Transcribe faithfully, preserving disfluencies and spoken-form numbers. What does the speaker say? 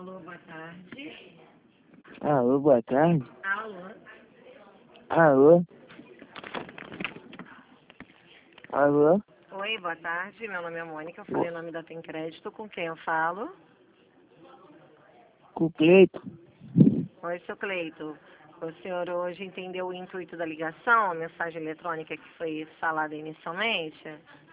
Alô, boa tarde. Alô, boa tarde. Alô. Alô. Alô. Oi, boa tarde. Meu nome é Mônica. Eu falei o nome da Tem Crédito. Com quem eu falo? Com o Cleito. Oi, seu Cleito. O senhor hoje entendeu o intuito da ligação, a mensagem eletrônica que foi falada inicialmente?